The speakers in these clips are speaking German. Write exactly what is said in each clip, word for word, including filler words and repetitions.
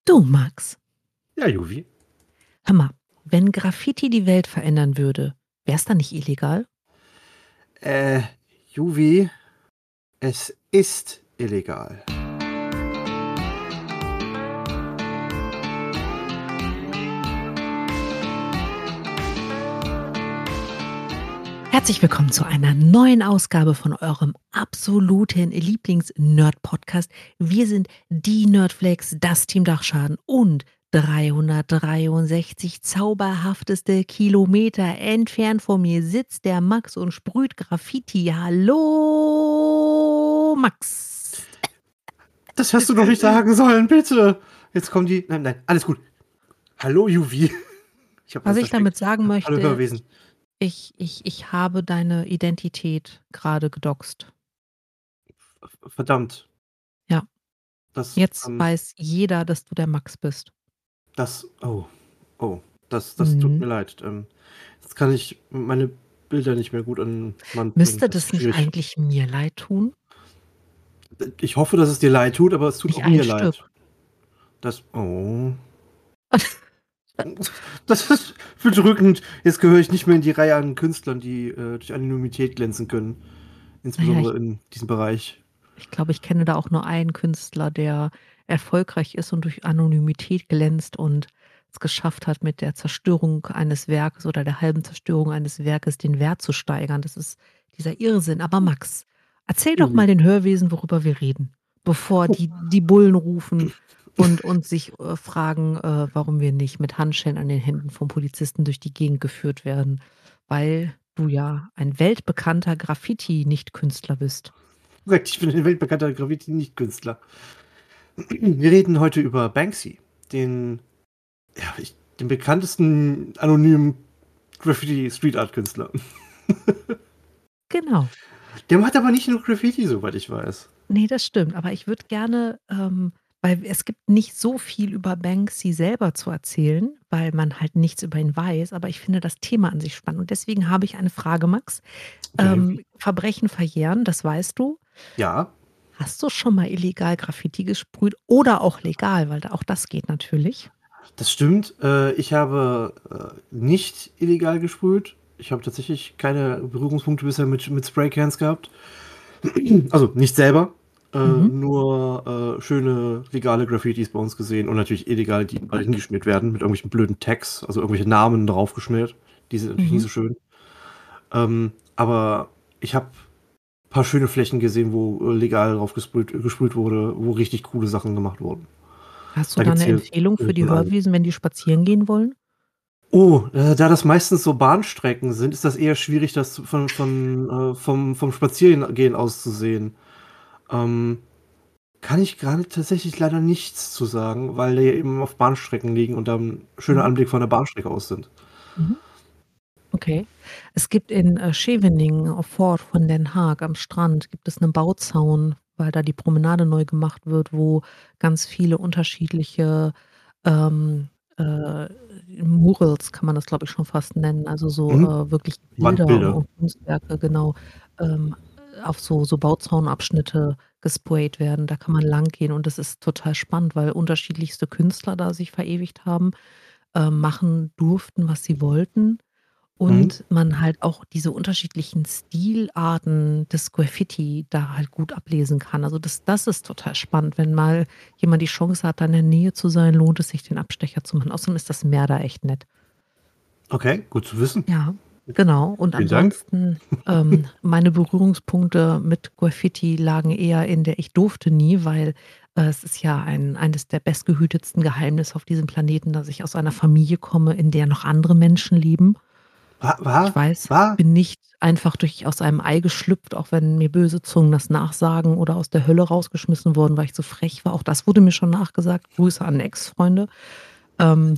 Du, Max, Ja, Juvi. hör mal, wenn Graffiti die Welt verändern würde, wär's dann nicht illegal? Äh, Juvi, es ist illegal. Herzlich willkommen zu einer neuen Ausgabe von eurem absoluten Lieblings-Nerd-Podcast. Wir sind die Nerdflakes, das Team Dachschaden und dreihundertdreiundsechzig zauberhafteste Kilometer entfernt von mir sitzt der Max und sprüht Graffiti. Hallo, Max. Das hast du doch nicht sagen sollen, bitte. Jetzt kommen die. Nein, nein, alles gut. Hallo, Juvi. Ich hab Was alles ich damit versteckt. sagen Hallo, möchte, Hörwesen. ich, ich, ich habe deine Identität gerade gedoxt. Verdammt. Ja, Das, jetzt ähm, weiß jeder, dass du der Max bist. das, oh, oh, das, das tut Mhm. mir leid. Ähm, jetzt kann ich meine Bilder nicht mehr gut an den Mann bringen. Müsste Das das ist nicht schwierig. eigentlich mir leid tun? Ich hoffe, dass es dir leid tut, aber es tut Nicht auch ein mir Stück. leid. Das, oh. Das ist bedrückend. Jetzt gehöre ich nicht mehr in die Reihe an Künstlern, die äh, durch Anonymität glänzen können. Naja, ich, Insbesondere in diesem Bereich. ich glaube, ich kenne da auch nur einen Künstler, der erfolgreich ist und durch Anonymität glänzt und es geschafft hat, mit der Zerstörung eines Werkes oder der halben Zerstörung eines Werkes den Wert zu steigern. Das ist dieser Irrsinn. Aber Max, erzähl doch Jubi. mal den Hörwesen, worüber wir reden, bevor Oh, die, die Bullen rufen und, und sich äh, fragen, äh, warum wir nicht mit Handschellen an den Händen vom Polizisten durch die Gegend geführt werden, weil du ja ein weltbekannter Graffiti-Nicht-Künstler bist. korrekt, ich bin ein weltbekannter Graffiti-Nicht-Künstler. Wir reden heute über Banksy, den, ja, ich, den bekanntesten anonymen Graffiti-Street-Art-Künstler. Genau. Der macht aber nicht nur Graffiti, soweit ich weiß. Ne, das stimmt. Aber ich würde gerne, ähm weil es gibt nicht so viel über Banksy selber zu erzählen, weil man halt nichts über ihn weiß, aber ich finde das Thema an sich spannend. Und deswegen habe ich eine Frage, Max. Okay. Ähm, Verbrechen verjähren, das weißt du. Ja, Hast du schon mal illegal Graffiti gesprüht oder auch legal, weil da auch das geht natürlich? das stimmt. Äh, ich habe äh, nicht illegal gesprüht. Ich habe tatsächlich keine Berührungspunkte bisher mit, mit Spraycans gehabt. Also nicht selber, äh, Mhm. nur äh, schöne legale Graffitis bei uns gesehen und natürlich illegal, die überall hingeschmiert werden mit irgendwelchen blöden Tags, also irgendwelche Namen draufgeschmiert. Die sind natürlich nicht Mhm. so schön. Ähm, aber ich habe ein paar schöne Flächen gesehen, wo äh, legal drauf gesprüht, gesprüht wurde, wo richtig coole Sachen gemacht wurden. Hast du Da da gibt es eine hier Empfehlung für die von allem. Hörwesen, wenn die spazieren gehen wollen? Oh, äh, da das meistens so Bahnstrecken sind, ist das eher schwierig, das von, von, äh, vom, vom Spazierengehen aus zu sehen. Ähm, Kann ich gerade tatsächlich leider nichts zu sagen, weil die eben auf Bahnstrecken liegen und da 'n schöner Mhm. Anblick von der Bahnstrecke aus sind. Mhm. Okay. Es gibt in, äh, Scheveningen auf Fort von Den Haag am Strand gibt es 'nen Bauzaun, weil da die Promenade neu gemacht wird, wo ganz viele unterschiedliche, ähm, äh, Murals kann man das, glaube ich, schon fast nennen, also so, Mhm. äh, wirklich Bilder Wandbilder. und Kunstwerke, genau, ähm, auf so so Bauzaunabschnitte gesprayt werden. Da kann man langgehen und das ist total spannend, weil unterschiedlichste Künstler da sich verewigt haben, ähm, machen durften, was sie wollten. Mhm. Und man halt auch diese unterschiedlichen Stilarten des Graffiti da halt gut ablesen kann. Also das das ist total spannend. Wenn mal jemand die Chance hat, da in der Nähe zu sein, lohnt es sich, den Abstecher zu machen. Außerdem ist das Meer da echt nett. Okay, gut zu wissen. Ja, genau. Und Vielen Dank. ansonsten, ähm, meine Berührungspunkte mit Graffiti lagen eher in der ich durfte nie, weil, äh, es ist ja ein eines der bestgehütetsten Geheimnisse auf diesem Planeten, dass ich aus einer Familie komme, in der noch andere Menschen leben. Wa Ich wa weiß, ich wa bin nicht einfach durch aus einem Ei geschlüpft, auch wenn mir böse Zungen das nachsagen oder aus der Hölle rausgeschmissen worden, weil ich so frech war. Auch das wurde mir schon nachgesagt. Grüße an Ex-Freunde. Ähm,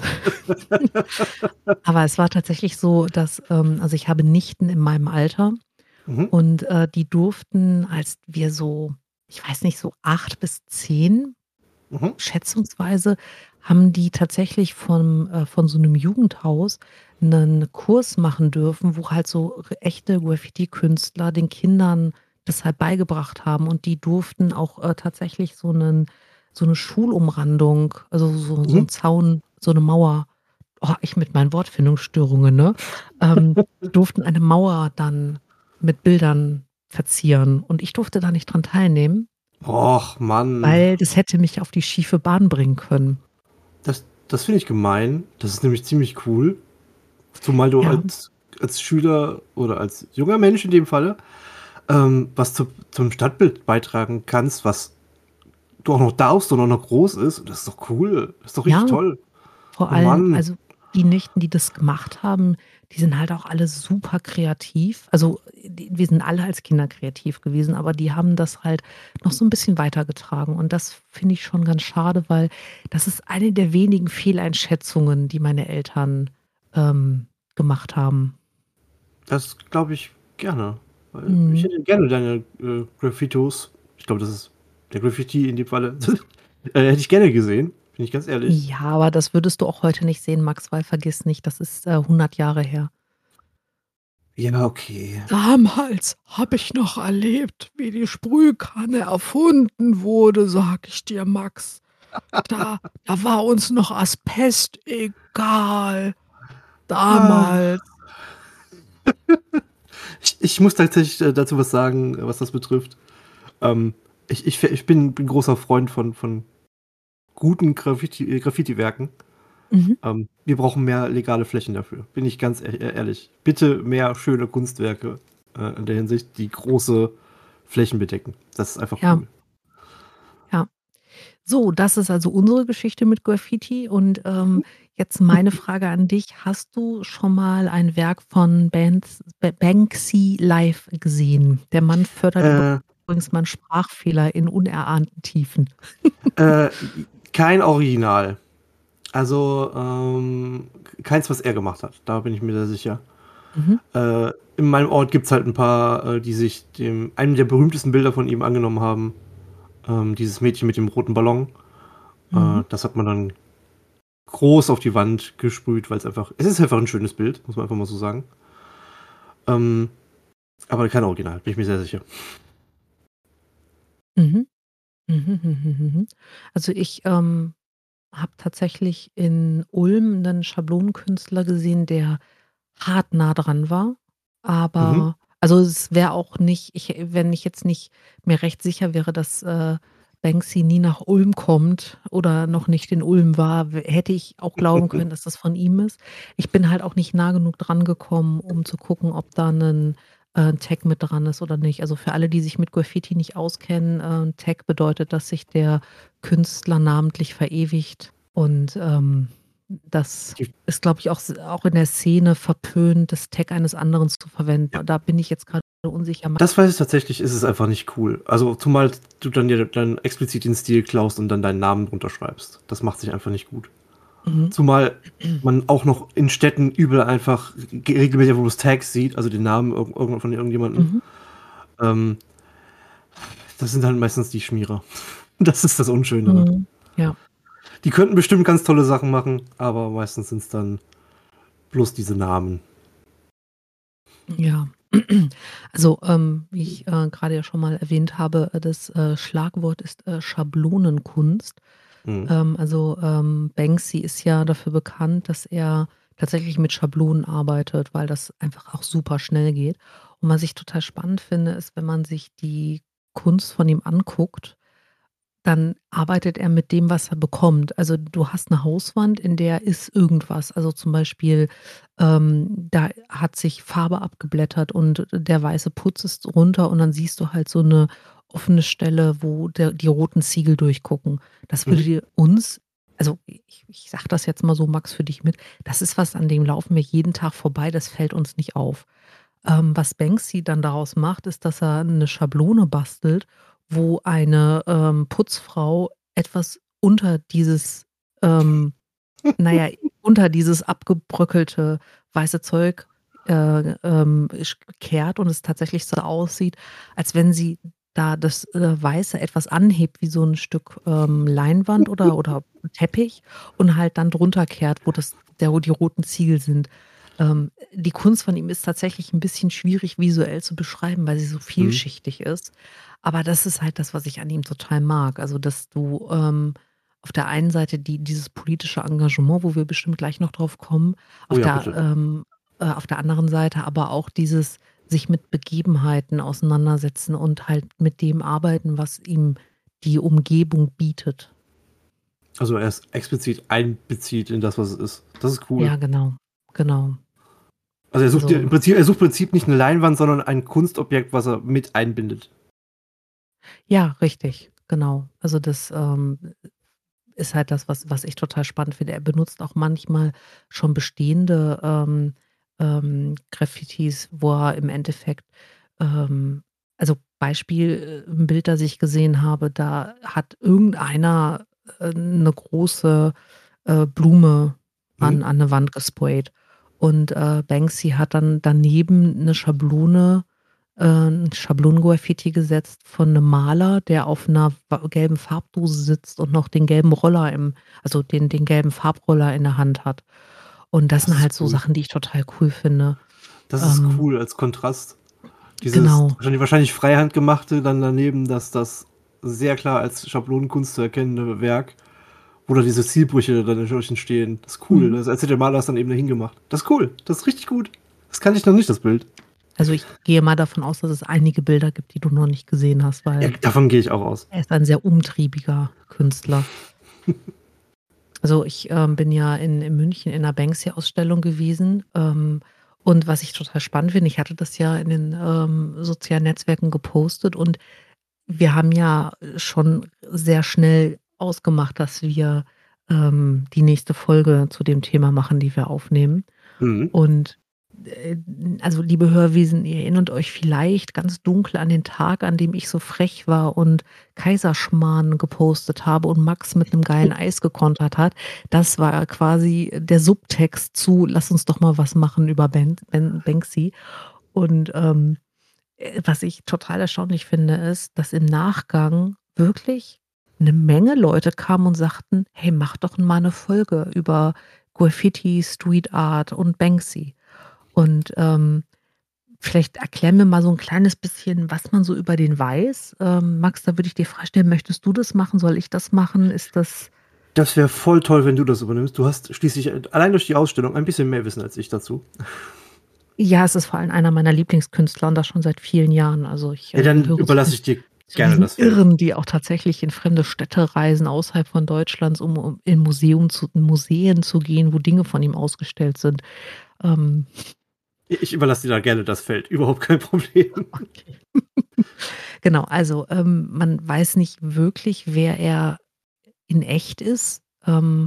aber es war tatsächlich so, dass ähm, also ich habe Nichten in meinem Alter Mhm. und, äh, die durften, als wir so, ich weiß nicht, so acht bis zehn Mhm. schätzungsweise, haben die tatsächlich vom äh, von so 'nem Jugendhaus 'nen Kurs machen dürfen, wo halt so r echte Graffiti-Künstler den Kindern das halt beigebracht haben und die durften auch, äh, tatsächlich so 'nen so 'ne Schulumrandung, also so so 'n Mhm. Zaun, so 'ne Mauer. Oh, ich mit meinen Wortfindungsstörungen, ne? Ähm, die durften eine Mauer dann mit Bildern verzieren und ich durfte da nicht dran teilnehmen Och, Mann. weil das hätte mich auf die schiefe Bahn bringen können. Das das finde ich gemein. Das ist nämlich ziemlich cool. Zumal du Ja. als als Schüler oder als junger Mensch in dem Falle, ähm, was zu zum Stadtbild beitragen kannst, was du auch noch darfst und auch noch groß ist. Das ist doch cool. Das ist doch richtig Ja, toll. vor Oh allem Mann. also die Nichten, die das gemacht haben, die sind halt auch alle super kreativ. Also, d wir sind alle als Kinder kreativ gewesen, aber die haben das halt noch so 'n bisschen weitergetragen und das finde ich schon ganz schade, weil das ist eine der wenigen Fehleinschätzungen, die meine Eltern, ähm, gemacht haben. Das glaube ich gerne, weil ich Mhm. hätte gerne deine, äh, Graffitos ich glaube, das ist der Graffiti in dem Falle, äh, hätte ich gerne gesehen, bin ich ganz ehrlich. Ja, aber das würdest du auch heute nicht sehen, Max, weil vergiss nicht, das ist, äh, hundert Jahre her. Ja, okay. Damals habe ich noch erlebt, wie die Sprühkanne erfunden wurde, sage ich dir, Max. Da da war uns noch Asbest egal, Ah. damals. Ich ich muss tatsächlich, äh, dazu was sagen, was das betrifft. Ähm, ich ich f ich bin bin großer Freund von von guten Graffiti äh, Graffitiwerken. Mhm. Ähm, wir brauchen mehr legale Flächen dafür, bin ich ganz e e ehrlich. Bitte mehr schöne Kunstwerke, äh, in der Hinsicht, die große Flächen bedecken. Das ist einfach Ja. cool. Ja. So, das ist also unsere Geschichte mit Graffiti und, ähm, jetzt meine Frage an dich. Hast du schon mal ein Werk von Bans Ba Banksy live gesehen? Der Mann fördert Äh übrigens mal 'n Sprachfehler in unerahnten Tiefen. Äh, j kein Original. Also, ähm, k keins, was er gemacht hat. Da bin ich mir sehr sicher. Mhm. Äh, in meinem Ort gibt's halt 'n paar, äh, die sich dem einem der berühmtesten Bilder von ihm angenommen haben. Ähm, dieses Mädchen mit dem roten Ballon. Äh, Mhm. das hat man dann groß auf die Wand gesprüht, weil's einfach es ist einfach 'n schönes Bild, muss man einfach mal so sagen. Ähm, aber kein Original, bin ich mir sehr sicher. Mhm. Mhm, mhm, mhm, mhm. Also, ich, ähm, habe tatsächlich in Ulm 'nen Schablonenkünstler gesehen, der hart nah dran war, Mhm. aber also, es wäre auch nicht ich wenn ich jetzt nicht mir recht sicher wäre, dass, äh, Banksy nie nach Ulm kommt oder noch nicht in Ulm war, w hätte ich auch glauben können, dass das von ihm ist. Ich bin halt auch nicht nah genug drangekommen, um zu gucken, ob da 'nen, äh, Tag mit dran ist oder nicht. Also, für alle, die sich mit Graffiti nicht auskennen, äh, 'n Tag bedeutet, dass sich der Künstler namentlich verewigt und, ähm, das Die ist, glaube ich, auch s auch in der Szene verpönt, das Tag eines anderen zu Ja. verwenden. Da bin ich jetzt grade unsicher. Ma Das weiß ich tatsächlich, ist es einfach nicht cool. Also, zumal du dann dir dann explizit den Stil klaust und dann deinen Namen drunter schreibst. Das macht sich einfach nicht gut. Mhm. Zumal man auch noch in Städten überall einfach g regelmäßig wo man's Tags sieht, also den Namen irgend irgend von irgendjemandem. Mhm. Ähm, das sind dann meistens die Schmierer. Das ist das Unschönere. Mhm. Ja. Die könnten bestimmt ganz tolle Sachen machen, aber meistens sind's dann bloß diese Namen. Ja. Also, ähm, wie ich, äh, grade ja schon mal erwähnt habe, äh, das, äh, Schlagwort ist, äh, Schablonenkunst. Mhm. Ähm, also, ähm, Banksy ist ja dafür bekannt, dass er tatsächlich mit Schablonen arbeitet, weil das einfach auch super schnell geht. Und was ich total spannend finde, ist, wenn man sich die Kunst von ihm anguckt, dann arbeitet er mit dem, was er bekommt. Also, du hast 'ne Hauswand, in der ist irgendwas. Also, zum Beispiel, ähm, da hat sich Farbe abgeblättert und der weiße Putz ist runter und dann siehst du halt so 'ne offene Stelle, wo der die roten Ziegel durchgucken. Das würde Mhm. dir uns also, ich ich sage das jetzt mal so, Max, für dich mit, das ist was, an dem laufen wir jeden Tag vorbei, das fällt uns nicht auf. Ähm, was Banksy dann daraus macht, ist, dass er 'ne Schablone bastelt, wo eine, ähm, Putzfrau etwas unter dieses, ähm na ja, unter dieses abgebröckelte weiße Zeug, äh, ähm, sch kehrt und es tatsächlich so aussieht, als wenn sie da das, äh, Weiße etwas anhebt wie so 'n Stück, ähm, Leinwand oder oder Teppich und halt dann drunter kehrt, wo das der wo die roten Ziegel sind. Ähm, die Kunst von ihm ist tatsächlich 'n bisschen schwierig visuell zu beschreiben, weil sie so Mhm. vielschichtig ist. Aber das ist halt das, was ich an ihm total mag. Also, dass du, ähm, auf der einen Seite die dieses politische Engagement, wo wir bestimmt gleich noch drauf kommen, Oh auf ja, der bitte. ähm, äh, auf der anderen Seite aber auch dieses sich mit Begebenheiten auseinandersetzen und halt mit dem arbeiten, was ihm die Umgebung bietet. Also, er es explizit einbezieht in das, was es ist. Das ist cool. Ja, genau, genau. Also, er sucht dir im Also Prinzip er sucht im Prinzip nicht 'ne Leinwand, sondern ein Kunstobjekt, was er mit einbindet. Ja, richtig, genau. Also, das, ähm, ist halt das, was was ich total spannend finde. Er benutzt auch manchmal schon bestehende, ähm, ähm, Graffitis, wo er im Endeffekt, ähm also, Beispiel, äh, 'n Bild, das ich gesehen habe, da hat irgendeiner, äh, 'ne große, äh, Blume an Mhm. an 'ne Wand gesprayt. Und, äh, Banksy hat dann daneben 'ne Schablone äh, 'n Schablonengraffiti gesetzt von 'nem Maler, der auf 'ner wa gelben Farbdose sitzt und noch den gelben Roller im also, den den gelben Farbroller in der Hand hat. Und das Das sind ist halt so cool. Sachen, die ich total cool finde. Das ist Ähm cool als Kontrast. Dieses Genau. wahrscheinlich wahrscheinlich Freihand gemachte, dann daneben das das sehr klar als Schablonenkunst zu erkennende Werk, wo da diese Stilbrüche dann dadurch entstehen. Das ist cool. Mhm. Also, als hätte der Maler das dann eben da hingemacht. Das ist cool. Das ist richtig gut. Das kannte ich noch nicht, das Bild. Also, ich gehe mal davon aus, dass es einige Bilder gibt, die du noch nicht gesehen hast, Ja, weil davon gehe ich auch aus. er ist ein sehr umtriebiger Künstler. Also, ich, ähm, bin ja in in München in 'ner Banksy-Ausstellung gewesen, ähm, und was ich total spannend finde, ich hatte das ja in den, ähm, sozialen Netzwerken gepostet und wir haben ja schon sehr schnell ausgemacht, dass wir, ähm, die nächste Folge zu dem Thema machen, die wir aufnehmen. Mhm. Und, äh, also, liebe Hörwesen, ihr erinnert euch vielleicht ganz dunkel an den Tag, an dem ich so frech war und Kaiserschmarrn gepostet habe und Max mit 'nem geilen Eis gekontert hat. Das war quasi der Subtext zu: „Lass uns doch mal was machen über Ben Ben Banksy.“ Und, ähm, äh, was ich total erstaunlich finde, ist, dass im Nachgang wirklich 'ne Menge Leute kamen und sagten: „Hey, mach doch mal 'ne Folge über Graffiti, Street Art und Banksy.“ Und, ähm, vielleicht erklär mir mal so 'n kleines bisschen, was man so über den weiß. Ähm, Max, da würde ich dir die Frage stellen, möchtest du das machen? Soll ich das machen? Ist das Das wäre voll toll, wenn du das übernimmst. Du hast schließlich, äh, allein durch die Ausstellung ein bisschen mehr Wissen als ich dazu. Ja, es ist vor allem einer meiner Lieblingskünstler und das schon seit vielen Jahren. Also, ich, Ja, äh, dann gehöre zu überlasse dies ich dir zu gerne diesen das Feld. Irren, die auch tatsächlich in fremde Städte reisen außerhalb von Deutschlands, um um in Museum zu Museen zu gehen, wo Dinge von ihm ausgestellt sind. Ähm I ich überlasse dir da gerne das Feld, überhaupt kein Problem. Okay. Genau, also, ähm, man weiß nicht wirklich, wer er in echt ist. Ähm,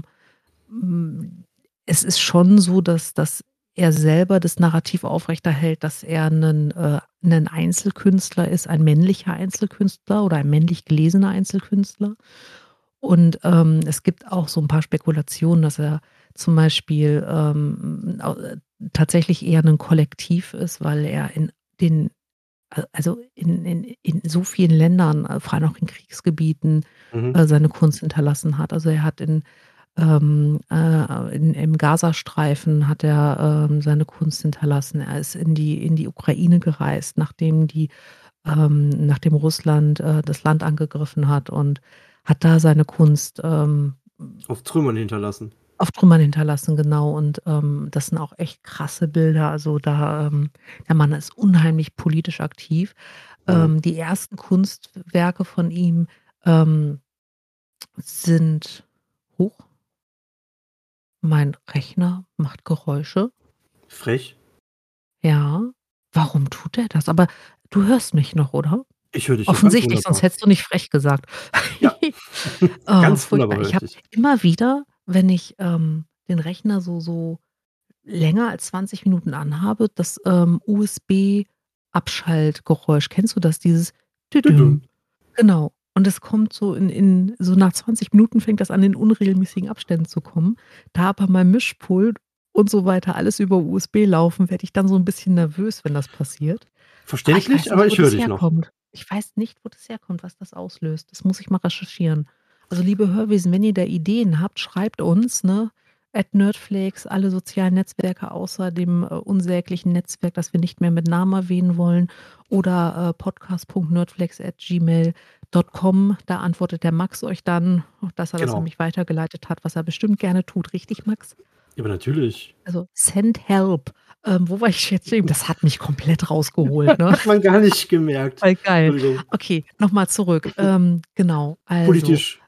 hm, es ist schon so, dass dass er selber das Narrativ aufrechterhält, dass er 'nen äh, 'nen Einzelkünstler ist, ein männlicher Einzelkünstler oder ein männlich gelesener Einzelkünstler. Und, ähm, es gibt auch so 'n paar Spekulationen, dass er zum Beispiel, ähm, au äh, tatsächlich eher 'nen Kollektiv ist, weil er in den a also, in in in so vielen Ländern, äh, vor allem auch in Kriegsgebieten, Mhm. äh, seine Kunst hinterlassen hat. Also, er hat in ähm, äh, in im Gazastreifen hat er, ähm, seine Kunst hinterlassen. Er ist in die in die Ukraine gereist, nachdem die ähm, nachdem Russland, äh, das Land angegriffen hat und hat da seine Kunst, ähm Auf Trümmern hinterlassen. auf Trümmern hinterlassen, genau. Und, ähm, das sind auch echt krasse Bilder. Also, da, ähm der Mann ist unheimlich politisch aktiv. Mhm. Ähm, die ersten Kunstwerke von ihm, ähm, sind huch mein Rechner macht Geräusche. Frech. Ja, warum tut er das? Aber du hörst mich noch, oder? Ich höre dich hier ganz Offensichtlich, sonst wunderbar. hättest du nicht frech gesagt. Ja, Oh, ganz wunderbar furchtbar. höre Ich ich habe dich. immer wieder, wenn ich, ähm, den Rechner so so länger als zwanzig Minuten anhabe, das, ähm, USB-Abschaltgeräusch. Kennst du das? Dieses Dü-düm. Dü-düm. Genau. Und das kommt so in in so nach zwanzig Minuten fängt das an, in unregelmäßigen Abständen zu kommen. Da aber mein Mischpult und so weiter alles über USB laufen, werde ich dann so 'n bisschen nervös, wenn das passiert. Aber ich weiß Verständlich, aber nicht, wo ich höre das dich noch. herkommt. Ich weiß nicht, wo das herkommt, was das auslöst. Das muss ich mal recherchieren. Also, liebe Hörwesen, wenn ihr da Ideen habt, schreibt uns, ne? at nerdflakes, alle sozialen Netzwerke außer dem, äh, unsäglichen Netzwerk, das wir nicht mehr mit Namen erwähnen wollen oder, äh, podcast punkt nerdflakes at gmail dot com. Da antwortet der Max euch dann, dass er das an Genau. mich weitergeleitet hat, was er bestimmt gerne tut. Richtig, Max? Ja, aber natürlich. Also, send help. Ähm, wo war ich jetzt stehen? Das hat mich komplett rausgeholt, ne? Hat man gar nicht gemerkt. Voll geil. Entschuldigung. Okay, noch mal zurück. Ähm, genau, also Politisch.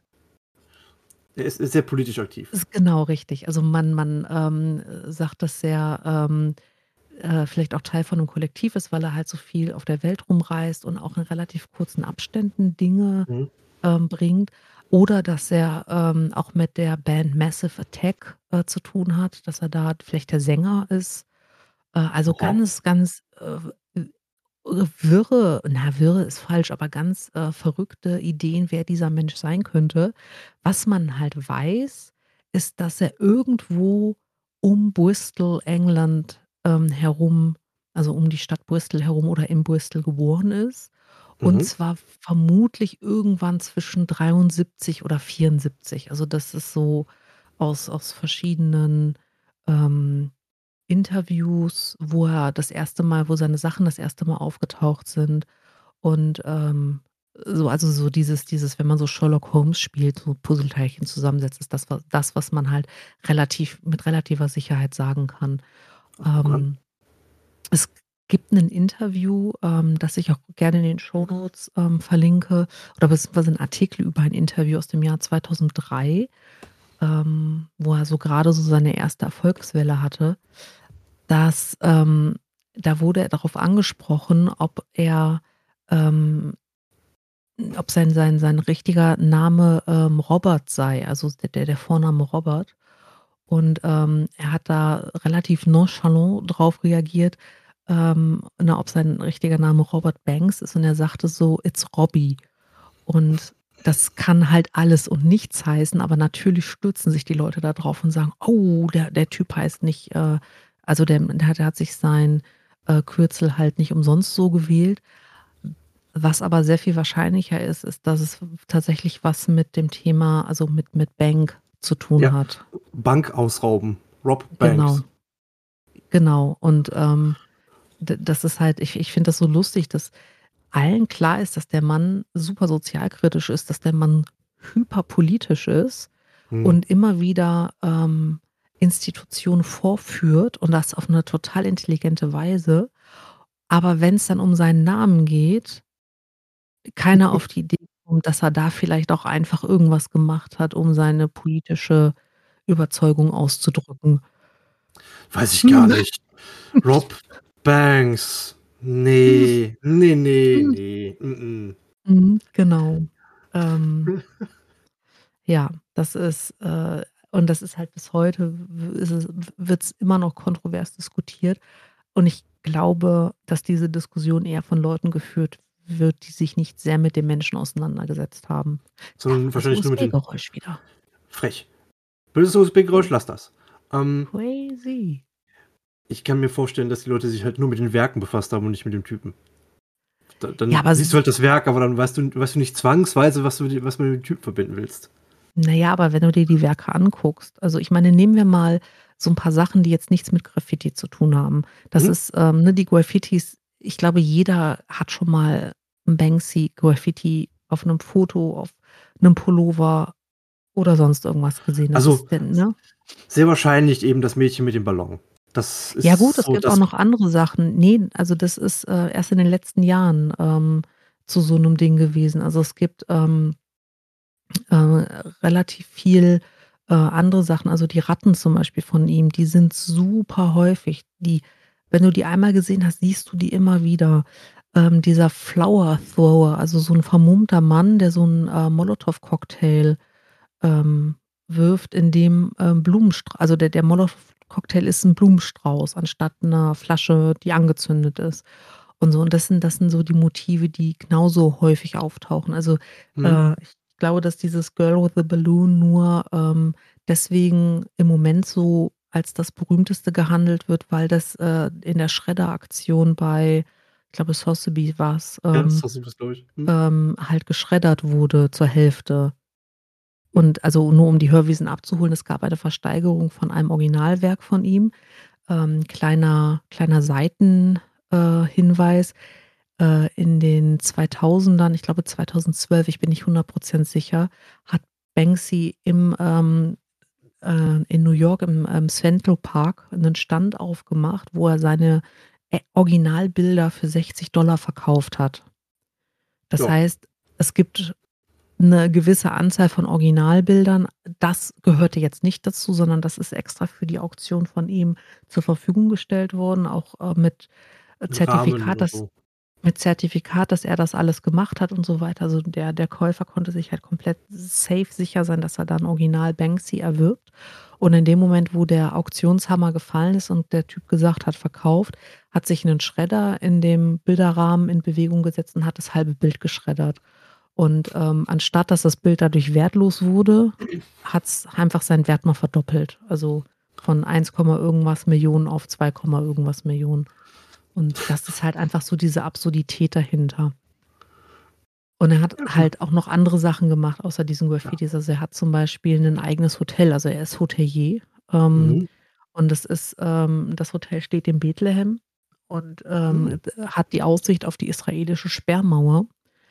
Er ist ist sehr politisch aktiv. Ist genau richtig. Also, man man, ähm, sagt, dass er, ähm, äh, vielleicht auch Teil von 'nem Kollektiv ist, weil er halt so viel auf der Welt rumreist und auch in relativ kurzen Abständen Dinge, Mhm. ähm, bringt. Oder dass er, ähm, auch mit der Band Massive Attack, äh, zu tun hat, dass er da vielleicht der Sänger ist. Äh, also, Aha. ganz, ganz, äh, w äh, wirre na, wirre ist falsch, aber ganz, äh, verrückte Ideen, wer dieser Mensch sein könnte. Was man halt weiß, ist, dass er irgendwo um Bristol, England, ähm, herum also, um die Stadt Bristol herum oder in Bristol geboren ist. Und Mhm. zwar vermutlich irgendwann zwischen dreiundsiebzig oder vierundsiebzig. Also, das ist so aus aus verschiedenen, ähm, Interviews, wo er das erste Mal wo seine Sachen das erste Mal aufgetaucht sind. Und, ähm, so also, so dieses dieses wenn man so Sherlock Holmes spielt, so Puzzleteilchen zusammensetzt, ist das wa das, was man halt relativ mit relativer Sicherheit sagen kann. Okay. Ähm, es gibt 'nen Interview, ähm, das ich auch gerne in den Shownotes, ähm, verlinke oder beziehungsweise 'n Artikel über ein Interview aus dem Jahr zweitausenddrei, ähm, wo er so grade so seine erste Erfolgswelle hatte. Dass, ähm da wurde er darauf angesprochen, ob er, ähm hm, ob sein sein sein richtiger Name, ähm, Robert sei, also, der der Vorname Robert. Und, ähm, er hat da relativ nonchalant drauf reagiert, ähm, ne, ob sein richtiger Name Robert Banks ist und er sagte so: „It's Robbie.“ Und das kann halt alles und nichts heißen, aber natürlich stürzen sich die Leute da drauf und sagen: „Oh, der der Typ heißt nicht, äh“ also, der der hat der hat sich sein, äh, Kürzel halt nicht umsonst so gewählt. Was aber sehr viel wahrscheinlicher ist, ist, dass es tatsächlich was mit dem Thema also, mit mit Bank zu tun Ja, hat. Bank ausrauben. Rob Genau. Banks. Genau. Und, ähm, d das ist halt ich ich finde das so lustig, dass allen klar ist, dass der Mann super sozialkritisch ist, dass der Mann hyperpolitisch ist Mhm. und immer wieder, ähm, Institutionen vorführt und das auf 'ne total intelligente Weise. Aber wenn's dann um seinen Namen geht keiner auf die Idee kommt, dass er da vielleicht auch einfach irgendwas gemacht hat, um seine politische Überzeugung auszudrücken. Weiß ich gar nicht. Rob Banks. Ne, ne, ne, ne. M-m. Mhm, genau. Ähm ja, das ist, äh und das ist halt bis heute w ist es w wird's immer noch kontrovers diskutiert. Und ich glaube, dass diese Diskussion eher von Leuten geführt wird, die sich nicht sehr mit dem Menschen auseinandergesetzt haben. Da war Sondern das wahrscheinlich nur mit dem USB-Geräusch wieder. Frech. Böses USB-Geräusch, Cra lass das. Ähm crazy. Ich kann mir vorstellen, dass die Leute sich halt nur mit den Werken befasst haben und nicht mit dem Typen. Da Ja, dann aber siehst du s halt das Werk, aber dann weißt du weißt du nicht zwangsweise, was du mit was du mit dem Typen verbinden willst. Na ja, aber wenn du dir die Werke anguckst also, ich meine, nehmen wir mal so 'n paar Sachen, die jetzt nichts mit Graffiti zu tun haben. Das Mhm. ist, ähm, ne, die Graffitis ich glaube, jeder hat schon mal 'n Banksy-Graffiti auf 'nem Foto, auf 'nem Pullover oder sonst irgendwas gesehen. Das Also ist denn ne? sehr wahrscheinlich eben das Mädchen mit dem Ballon. Das Ja gut, ist es so gibt auch das noch andere Sachen. Ne, also, das ist, äh, erst in den letzten Jahren, ähm, zu so 'nem Ding gewesen. Also, es gibt, ähm, äh, relativ viel, äh, andere Sachen. Also, die Ratten zum Beispiel von ihm, die sind super häufig. Die wenn du die einmal gesehen hast, siehst du die immer wieder. Ähm, dieser Flower Thrower, also, so 'n vermummter Mann, der so 'n, äh, Molotov-Cocktail, ähm, wirft, in dem, ähm, Blumenstra also, der der Molotov-Cocktail ist 'n Blumenstrauß anstatt 'ner Flasche, die angezündet ist und so. Und das sind das sind so die Motive, die genauso häufig auftauchen. Also, Mhm. äh, ich glaube, dass dieses Girl with the Balloon nur, ähm, deswegen im Moment so als das berühmteste gehandelt wird, weil das, äh, in der Shredder-Aktion bei ich glaube, Sotheby's war's, Ja, ähm, Sotheby's, glaube ich. Mhm. ähm, halt geschreddert wurde zur Hälfte. Und also nur um die Hörwissen abzuholen, es gab eine Versteigerung von einem Originalwerk von ihm. Ähm, kleiner kleiner Seiten äh, Hinweis, äh, in den zweitausendern, ich glaube zweitausendzwölf, ich bin nicht hundert Prozent sicher, hat Banksy im, ähm, äh in New York im, ähm, Central Park 'nen Stand aufgemacht, wo er seine, äh, Originalbilder für sechzig Dollar verkauft hat. Das Ja. heißt, es gibt 'ne gewisse Anzahl von Originalbildern. Das gehörte jetzt nicht dazu, sondern das ist extra für die Auktion von ihm zur Verfügung gestellt worden, auch, äh, mit Mit Rahmen Zertifikat, und dass so. mit Zertifikat, dass er das alles gemacht hat und so weiter. Also, der der Käufer konnte sich halt komplett safe sicher sein, dass er dann Original Banksy erwirbt. Und in dem Moment, wo der Auktionshammer gefallen ist und der Typ gesagt hat: „Verkauft“, hat sich 'nen Schredder in dem Bilderrahmen in Bewegung gesetzt und hat das halbe Bild geschreddert. Und, ähm, anstatt dass das Bild dadurch wertlos wurde, hat's einfach seinen Wert mal verdoppelt. Also, von eins Komma irgendwas Millionen auf zwei Komma irgendwas Millionen. Und das ist halt einfach so diese Absurdität dahinter. Und er hat Ja, cool. halt auch noch andere Sachen gemacht außer diesen Ja. Graffitis. Also, er hat zum Beispiel 'nen eigenes Hotel, also, er ist Hotelier, ähm, Mhm. und das ist ähm, das Hotel steht in Bethlehem und, Mhm. ähm, d hat die Aussicht auf die israelische Sperrmauer.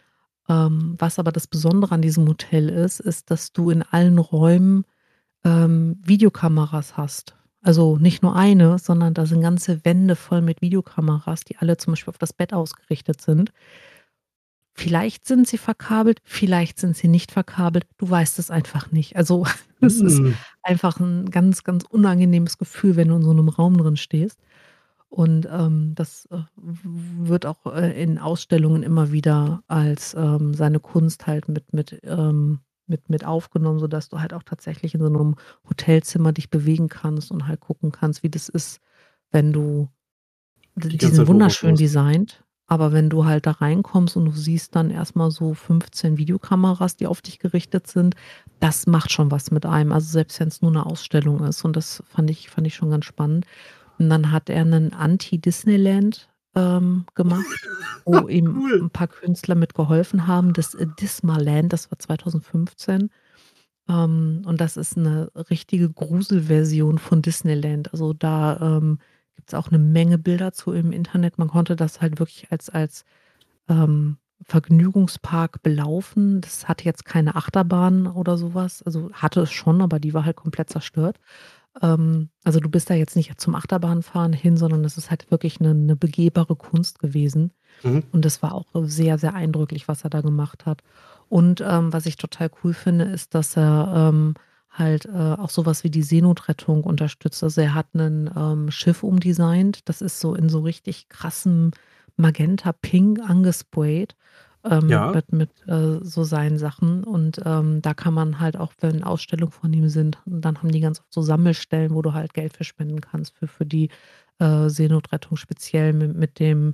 Ähm, was aber das Besondere an diesem Hotel ist, ist, dass du in allen Räumen, ähm, Videokameras hast. Also, nicht nur eine, sondern da sind ganze Wände voll mit Videokameras, die alle zum Beispiel auf das Bett ausgerichtet sind. Vielleicht sind sie verkabelt, vielleicht sind sie nicht verkabelt. Du weißt es einfach nicht. Also, es ist Mhm. einfach 'n ganz, ganz unangenehmes Gefühl, wenn du in so 'nem Raum drin stehst. Und, ähm, das, äh, w wird auch, äh, in Ausstellungen immer wieder als, ähm, seine Kunst halt mit mit, ähm mit mit aufgenommen, sodass du halt auch tatsächlich in so 'nem Hotelzimmer dich bewegen kannst und halt gucken kannst, wie das ist, wenn du d Die die ganze sind Zeit beobachten wunderschön musst. designt, aber wenn du halt da reinkommst und du siehst dann erst mal so fünfzehn Videokameras, die auf dich gerichtet sind, das macht schon was mit einem. Also, selbst wenn's nur 'ne Ausstellung ist und das fand ich fand ich schon ganz spannend. Und dann hat er 'nen Anti-Disneyland, ähm, gemacht, wo ihm Cool. 'n paar Künstler mit geholfen haben, das, äh, Dismaland, das war zweitausendfünfzehn. Ähm, und das ist 'ne richtige Gruselversion von Disneyland. Also, da, ähm, gibt's auch 'ne Menge Bilder zu im Internet. Man konnte das halt wirklich als als, ähm, Vergnügungspark belaufen. Das hatte jetzt keine Achterbahn oder so was. Also, hatte es schon, aber die war halt komplett zerstört. Ähm, also, du bist da jetzt nicht zum Achterbahnfahren hin, sondern das ist halt wirklich 'ne 'ne begehbare Kunst gewesen. Mhm. Und das war auch sehr, sehr eindrücklich, was er da gemacht hat. Und, ähm, was ich total cool finde, ist, dass er, ähm, halt, äh, auch so was wie die Seenotrettung unterstützt. Also, er hat 'nen, ähm, Schiff umdesignt. Das ist so in so richtig krassem Magenta-Pink angesprayt, ähm, Ja. mit mit, äh, so seinen Sachen. Und, ähm, da kann man halt auch, wenn Ausstellungen von ihm sind dann haben die ganz oft so Sammelstellen, wo du halt Geld für spenden kannst für für die, äh, Seenotrettung, speziell mi mit dem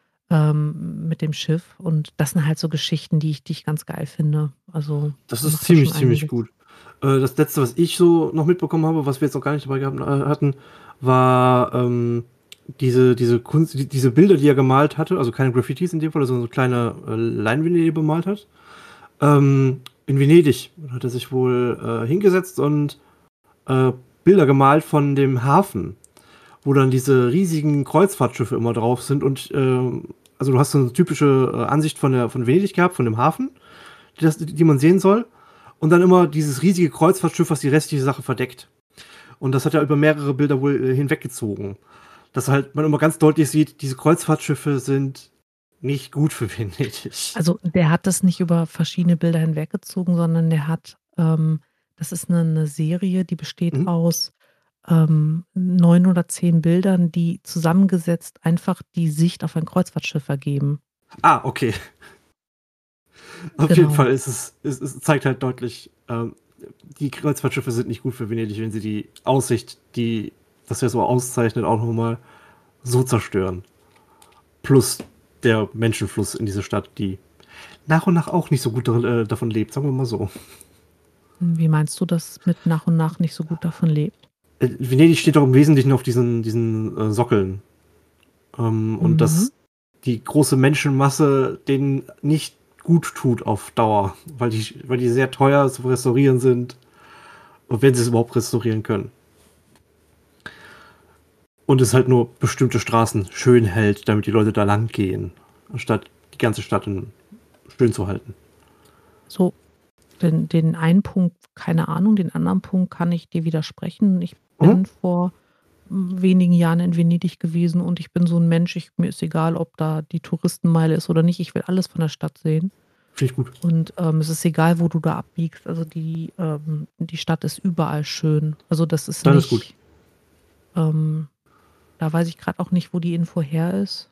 ähm, mit dem Schiff. Und das sind halt so Geschichten, die ich die ich ganz geil finde. Also, Das ist macht da schon ziemlich, ziemlich einiges. gut. Äh, das Letzte, was ich so noch mitbekommen habe, was wir jetzt noch gar nicht dabei gehabt äh, hatten, war, ähm, diese diese Kunst die diese Bilder, die er gemalt hatte, also, keine Graffitis in dem Fall, sondern so kleine, äh, Leinwände, die er bemalt hat. Ähm, in Venedig hat er sich wohl, äh, hingesetzt und, äh, Bilder gemalt von dem Hafen, wo dann diese riesigen Kreuzfahrtschiffe immer drauf sind und, ähm also, du hast so 'ne typische, äh, Ansicht von der von Venedig gehabt, von dem Hafen, die das die man sehen soll. Und dann immer dieses riesige Kreuzfahrtschiff, was die restliche Sache verdeckt. Und das hat er über mehrere Bilder wohl, äh, hinweggezogen. Dass halt man immer ganz deutlich sieht, diese Kreuzfahrtschiffe sind nicht gut für Venedig. Also, der hat das nicht über verschiedene Bilder hinweggezogen, sondern der hat, ähm das ist 'ne 'ne Serie, die besteht Mhm. aus, ähm, neun oder zehn Bildern, die zusammengesetzt einfach die Sicht auf ein Kreuzfahrtschiff ergeben. Ah, okay. Auf jeden Genau. Fall ist es es es zeigt halt deutlich, ähm, die Kreuzfahrtschiffe sind nicht gut für Venedig, wenn sie die Aussicht, die das ja so auszeichnet, auch noch mal so zerstören. Plus der Menschenfluss in diese Stadt, die nach und nach auch nicht so gut dar äh, davon lebt, sagen wir mal so. Wie meinst du das mit nach und nach nicht so gut davon lebt? Äh, Venedig steht doch im Wesentlichen auf diesen diesen, äh, Sockeln. Ähm, und Mhm. dass die große Menschenmasse denen nicht gut tut auf Dauer, weil die, weil die sehr teuer zu restaurieren sind und wenn sie es überhaupt restaurieren können. Und es halt nur bestimmte Straßen schön hält, damit die Leute da lang gehen, anstatt die ganze Stadt in, schön zu halten. So, den, den einen Punkt, keine Ahnung, den anderen Punkt kann ich dir widersprechen. Ich Mhm. bin vor mm, wenigen Jahren in Venedig gewesen und ich bin so ein Mensch, ich, mir ist egal, ob da die Touristenmeile ist oder nicht, ich will alles von der Stadt sehen. Finde ich gut. Und ähm, es ist egal, wo du da abbiegst. Also die, ähm, die Stadt ist überall schön. Also das ist Dann ist gut. nicht, ähm, da weiß ich gerade auch nicht, wo die Info her ist.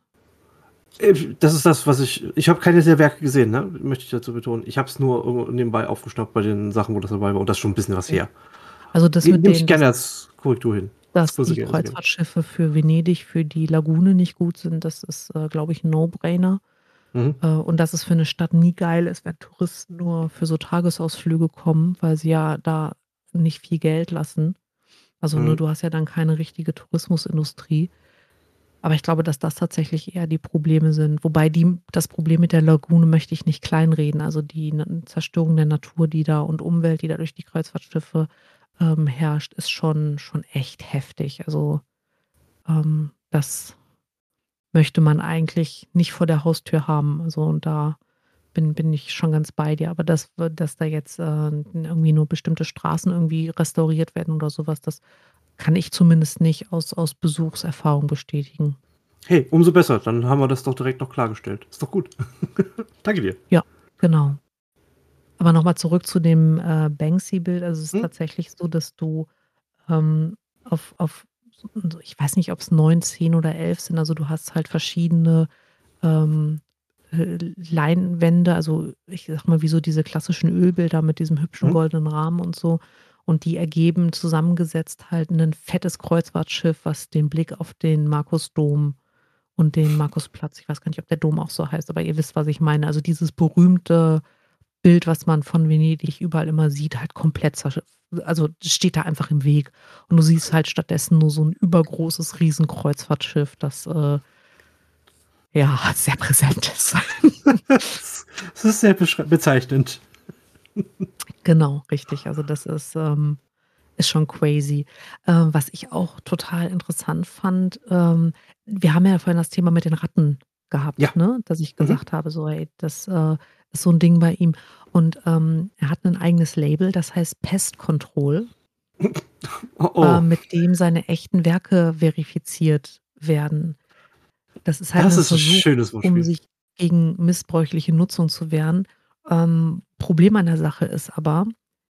Äh, Das ist das, was ich. Ich habe keine der Werke gesehen, ne? Möchte ich dazu betonen. Ich habe es nur irgendwo nebenbei aufgeschnappt bei den Sachen, wo das dabei war. Und das ist schon ein bisschen was Okay. her. Also das Ge- mit Nehme ich den, dass, gerne als Korrektur hin. Das dass grüße die gerne, sehr gerne. Kreuzfahrtschiffe für Venedig, für die Lagune nicht gut sind, das ist, äh, glaube ich, ein No-Brainer. Mhm. Äh, und dass es für eine Stadt nie geil ist, wenn Touristen nur für so Tagesausflüge kommen, weil sie ja da nicht viel Geld lassen. Also ne, Mhm. du hast ja dann keine richtige Tourismusindustrie. Aber ich glaube, dass das tatsächlich eher die Probleme sind. Wobei die, das Problem mit der Lagune möchte ich nicht kleinreden. Also die Na- Zerstörung der Natur, die da und Umwelt, die da durch die Kreuzfahrtschiffe ähm, herrscht, ist schon, schon echt heftig. Also ähm, das möchte man eigentlich nicht vor der Haustür haben. Also und da bin, bin ich schon ganz bei dir. Aber das, dass da jetzt äh, irgendwie nur bestimmte Straßen irgendwie restauriert werden oder sowas, das kann ich zumindest nicht aus, aus Besuchserfahrung bestätigen. Hey, umso besser. Dann haben wir das doch direkt noch klargestellt. Ist doch gut. Danke dir. Ja, genau. Aber nochmal zurück zu dem äh, Banksy-Bild. Also es ist Hm? tatsächlich so, dass du ähm, auf, auf, so- ich weiß nicht, ob es neun, zehn oder elf sind. Also du hast halt verschiedene ähm, äh, Leinwände. Also ich sag mal, wie so diese klassischen Ölbilder mit diesem hübschen Hm? goldenen Rahmen und so. Und die ergeben zusammengesetzt halt ein fettes Kreuzfahrtschiff, was den Blick auf den Markusdom und den Markusplatz, ich weiß gar nicht, ob der Dom auch so heißt, aber ihr wisst, was ich meine. Also dieses berühmte Bild, was man von Venedig überall immer sieht, halt komplett zersch- also das steht da einfach im Weg. Und du siehst halt stattdessen nur so ein übergroßes Riesenkreuzfahrtschiff, das äh, ja sehr präsent ist. Das ist sehr bezeichnend. Genau, richtig. Also das ist, ähm, ist schon crazy. Ähm, was ich auch total interessant fand, ähm, wir haben ja vorhin das Thema mit den Ratten Ja. gehabt, ne? Dass ich Mhm. gesagt habe, so, ey, das äh, ist so ein Ding bei ihm. Und ähm, er hat ein eigenes Label, das heißt Pest Control, Oh, äh, oh. mit dem seine echten Werke verifiziert werden. Das ist halt Das ein ist ein Versuch, schönes um Wortspiel. sich gegen missbräuchliche Nutzung zu wehren. Ähm, Problem an der Sache ist aber,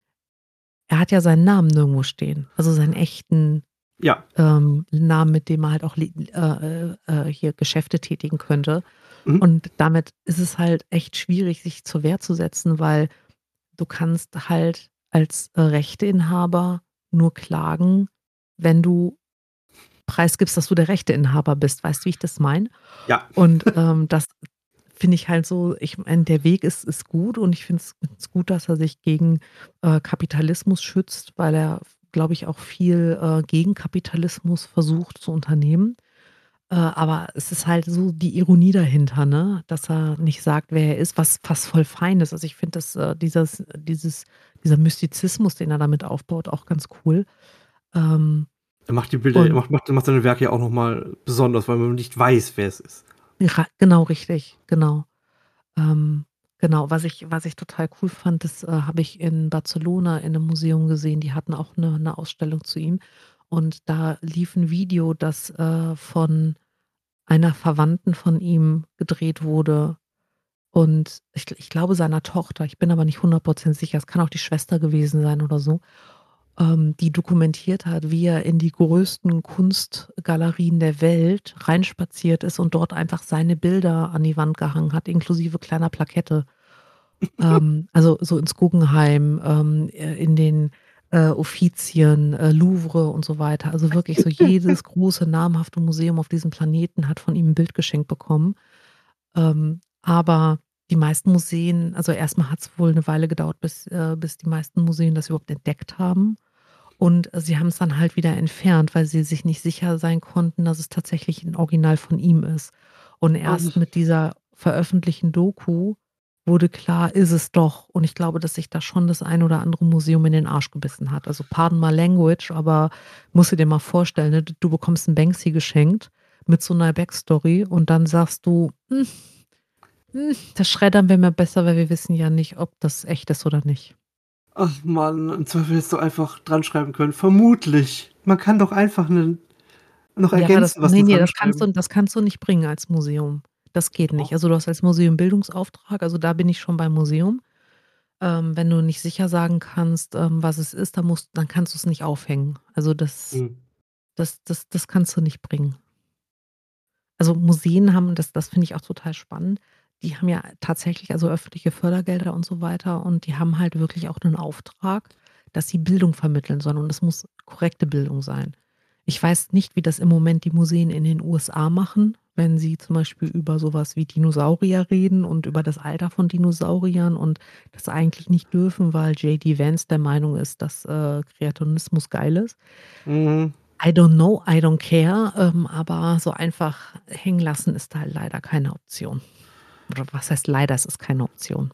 er hat ja seinen Namen nirgendwo stehen. Also seinen echten Ja. ähm, Namen, mit dem er halt auch li- äh, äh, äh, hier Geschäfte tätigen könnte. Mhm. Und damit ist es halt echt schwierig, sich zur Wehr zu setzen, weil du kannst halt als äh, Rechteinhaber nur klagen, wenn du preisgibst, dass du der Rechteinhaber bist. Weißt du, wie ich das meine? Ja. Und ähm, das finde ich halt so, ich meine, der Weg ist, ist gut und ich finde es gut, dass er sich gegen äh, Kapitalismus schützt, weil er, glaube ich, auch viel äh, gegen Kapitalismus versucht zu unternehmen. Äh, aber es ist halt so die Ironie dahinter, ne? Dass er nicht sagt, wer er ist, was fast voll fein ist. Also ich finde das, äh, dieses, dieses, dieser Mystizismus, den er damit aufbaut, auch ganz cool. Ähm, Er macht die Bilder, er und macht, macht, macht seine Werke ja auch nochmal besonders, weil man nicht weiß, wer es ist. ja, genau richtig, genau. Ähm, genau, was ich, was ich total cool fand, das äh, habe ich in Barcelona in einem Museum gesehen. Die hatten auch eine, eine Ausstellung zu ihm. Und da lief ein Video, das äh, von einer Verwandten von ihm gedreht wurde. Und ich, ich glaube seiner Tochter, ich bin aber nicht hundert Prozent sicher, es kann auch die Schwester gewesen sein oder so, ähm, die dokumentiert hat, wie er in die größten Kunstgalerien der Welt reinspaziert ist und dort einfach seine Bilder an die Wand gehangen hat, inklusive kleiner Plakette. Ähm, also so ins Guggenheim, ähm, äh, in den äh, Uffizien, äh, Louvre und so weiter. Also wirklich so jedes große namhafte Museum auf diesem Planeten hat von ihm ein Bild geschenkt bekommen. Ähm, aber die meisten Museen, also erstmal hat es wohl eine Weile gedauert, bis, äh, bis die meisten Museen das überhaupt entdeckt haben. Und äh, sie haben es dann halt wieder entfernt, weil sie sich nicht sicher sein konnten, dass es tatsächlich ein Original von ihm ist. Und erst Und mit dieser veröffentlichten Doku wurde klar: „Ist es doch.“ Und ich glaube, dass sich da schon das ein oder andere Museum in den Arsch gebissen hat. Also, pardon my language, aber musst du dir mal vorstellen, ne, d du bekommst 'n Banksy geschenkt mit so 'ner Backstory und dann sagst du: „Hm, hm, das schreddern wir mal besser, weil wir wissen ja nicht, ob das echt ist oder nicht.“ Ach Mann, im Zweifel hättest du einfach dran schreiben können: „Vermutlich.“ Man kann doch einfach 'nen noch Ja, das ergänzen was ne, da ne, das kannst dranschreiben. du das kannst du nicht bringen als Museum. Das geht nicht. Doch. Also, du hast als Museum Bildungsauftrag, also, da bin ich schon beim Museum. Ähm, wenn du nicht sicher sagen kannst, ähm, was es ist, dann musst dann kannst du's nicht aufhängen. Also, das Mhm. das das das kannst du nicht bringen. Also, Museen haben das das finde ich auch total spannend. Die haben ja tatsächlich also, öffentliche Fördergelder und so weiter und die haben halt wirklich auch 'nen Auftrag, dass sie Bildung vermitteln sollen und das muss korrekte Bildung sein. Ich weiß nicht, wie das im Moment die Museen in den USA machen, wenn sie zum Beispiel über so was wie Dinosaurier reden und über das Alter von Dinosauriern und das eigentlich nicht dürfen, weil J D Vance der Meinung ist, dass, äh, Kreationismus geil ist. Mhm. I don't know, I don't care, ähm, aber so einfach hängen lassen ist da leider keine Option. Oder was heißt leider, es ist keine Option.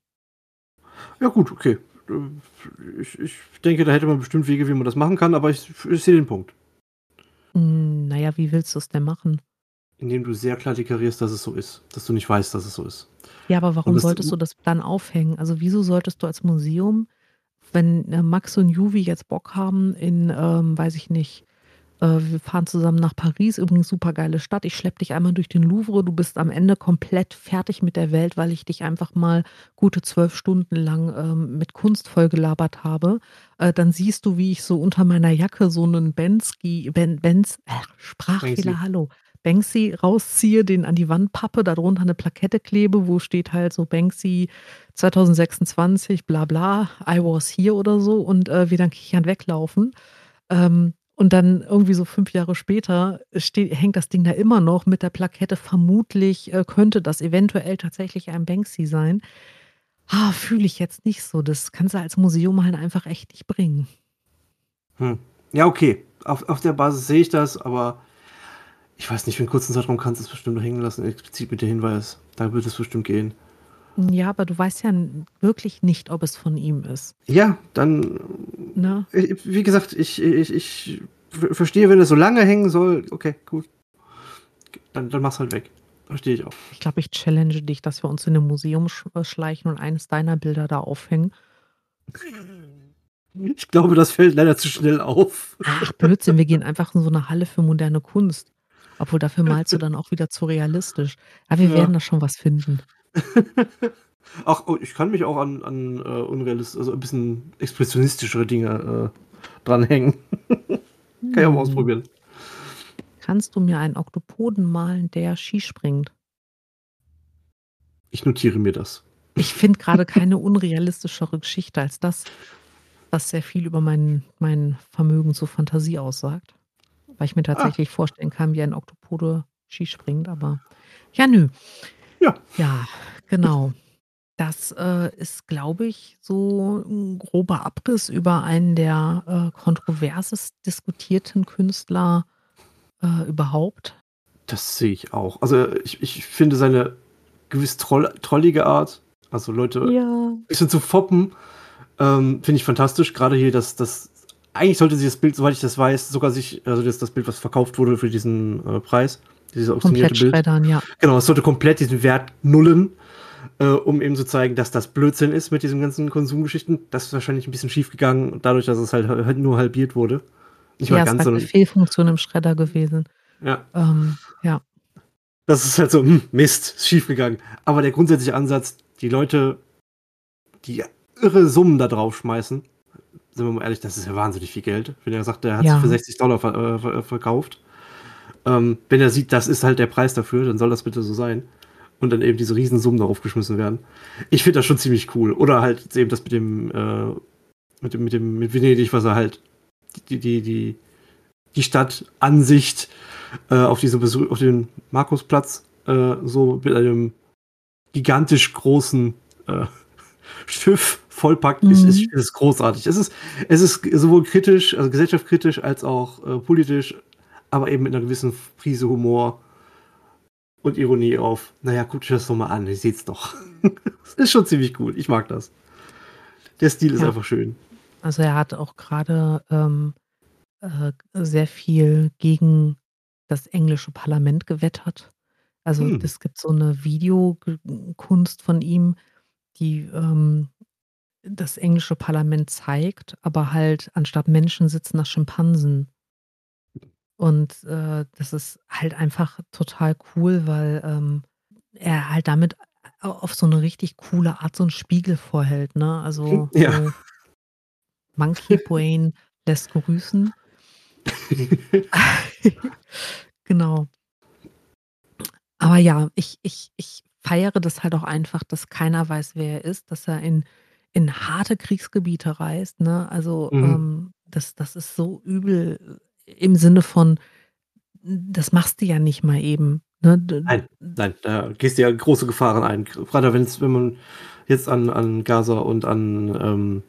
Ja gut, okay. Äh, ich ich denke, da hätte man bestimmt Wege, wie man das machen kann, aber ich ich sehe den Punkt. Hm, na ja, wie willst du's denn machen? Indem du sehr klar deklarierst, dass es so ist, dass du nicht weißt, dass es so ist. Ja, aber Und warum das solltest du das dann aufhängen? Also, wieso solltest du als Museum, wenn, äh, Max und Juvi jetzt Bock haben in, ähm, weiß ich nicht, äh, wir fahren zusammen nach Paris, übrigens supergeile Stadt. Ich schleppe dich einmal durch den Louvre, du bist am Ende komplett fertig mit der Welt, weil ich dich einfach mal gute zwölf Stunden lang, ähm, mit Kunst vollgelabert habe. Äh, dann siehst du, wie ich so unter meiner Jacke so 'nen Bensky Ben Bens ach, Banksy. Sprachfehler, hallo, Banksy rausziehe, den an die Wand pappe, da drunter 'ne Plakette klebe, wo steht halt so „Banksy zweitausendsechsundzwanzig bla bla, I was here“ oder so und, äh, wir dann kichernd weglaufen. Ähm, und dann irgendwie so fünf Jahre später ste hängt das Ding da immer noch mit der Plakette, vermutlich, äh, könnte das eventuell tatsächlich ein Banksy sein. Ha, fühle ich jetzt nicht so. Das kannst du als Museum halt einfach echt nicht bringen. Hm. Ja, okay. Auf auf der Basis sehe ich das, aber ich weiß nicht, für 'n kurzen Zeitraum kannst du's bestimmt noch hängen lassen, explizit mit dem Hinweis. Da wird es bestimmt gehen. Ja, aber du weißt ja n wirklich nicht, ob es von ihm ist. Ja, dann Ne? äh, wie gesagt, ich ich ich v verstehe, wenn es so lange hängen soll. Okay, gut. Dann dann mach's halt weg. Verstehe ich auch. Ich glaube, ich challenge dich, dass wir uns in 'nem Museum sch äh, schleichen und eines deiner Bilder da aufhängen. Ich glaube, das fällt leider zu schnell auf. Ach, Blödsinn, wir gehen einfach in so 'ne Halle für moderne Kunst. Obwohl, dafür malst du dann auch wieder zu realistisch. Ja, wir werden Ja. da schon was finden. Ach, oh, ich kann mich auch an an, äh, unrealis also, 'n bisschen expressionistischere Dinge, äh, dranhängen. Kann ich auch mal Hm. ausprobieren. Kannst du mir einen Oktopoden malen, der Ski springt? Ich notiere mir das. Ich finde grade keine unrealistischere Geschichte als das, was sehr viel über mein mein Vermögen zur Fantasie aussagt, weil ich mir Ah. tatsächlich vorstellen kann, wie ein Oktopode Ski springt, aber ja, nö. Ja. Ja, genau. Das, äh, ist, glaube ich, so 'n grober Abriss über einen der, äh, kontroversest diskutierten Künstler, äh, überhaupt. Das sehe ich auch. Also, ich ich finde seine gewiss troll trollige Art, also, Leute Ja. bisschen zu foppen, ähm, finde ich fantastisch. Grade hier das das eigentlich sollte sie das Bild, soweit ich das weiß, sogar sich also, das das Bild, was verkauft wurde für diesen, äh, Preis, dieses auktionierte Komplett Bild. schreddern, ja. Genau, es sollte komplett diesen Wert nullen, äh, um eben zu zeigen, dass das Blödsinn ist mit diesen ganzen Konsumgeschichten. Das ist wahrscheinlich 'n bisschen schiefgegangen, dadurch, dass es halt halt nur halbiert wurde. Nicht mal Ja, ist ganz, halt 'ne sondern Fehlfunktion im Schredder gewesen. Ja. Ähm, ja. Das ist halt so: „Hm, Mist, ist schiefgegangen.“ Aber der grundsätzliche Ansatz, die Leute, die irre Summen da draufschmeißen, sind wir mal ehrlich, das ist ja wahnsinnig viel Geld. Wenn er sagt, der hat sich für Ja. sechzig Dollar ver äh, ver verkauft. Ähm, wenn er sieht, das ist halt der Preis dafür, dann soll das bitte so sein. Und dann eben diese Riesensummen darauf geschmissen werden. Ich finde das schon ziemlich cool. Oder halt eben das mit dem, äh mit dem mit dem mit Venedig, was er halt die die die die Stadtansicht, äh, auf diese Besu auf den Markusplatz, äh, so mit einem gigantisch großen, äh, Schiff vollpackt, ist ist Mhm. ist großartig. Es ist es ist sowohl kritisch, also, gesellschaftskritisch als auch, äh, politisch, aber eben mit 'ner gewissen F Prise Humor. und Ironie auf: „Na ja, guckt euch das doch mal an, ihr seht's doch.“ Das ist schon ziemlich cool. Ich mag das. Der Stil ist Ja. einfach schön. Also, er hat auch grade, ähm, äh, sehr viel gegen das englische Parlament gewettert. Also, Hm. das gibt so 'ne Video G Kunst von ihm, die, ähm, das englische Parlament zeigt, aber halt anstatt Menschen sitzen da Schimpansen. Und, äh, das ist halt einfach total cool, weil, ähm, er halt damit a auf so 'ne richtig coole Art so 'n Spiegel vorhält, ne? Hm, Also, ja. so Monkey Brain lässt grüßen. Genau. Aber ja, ich ich ich feiere das halt auch einfach, dass keiner weiß, wer er ist, dass er in in harte Kriegsgebiete reist, ne? Also, Mhm. ähm, das das ist so übel im Sinne von, das machst du ja nicht mal eben, ne? D Nein, d nein, da gehst du ja große Gefahren ein. Gr grade wenn's wenn man jetzt an an Gaza und an, ähm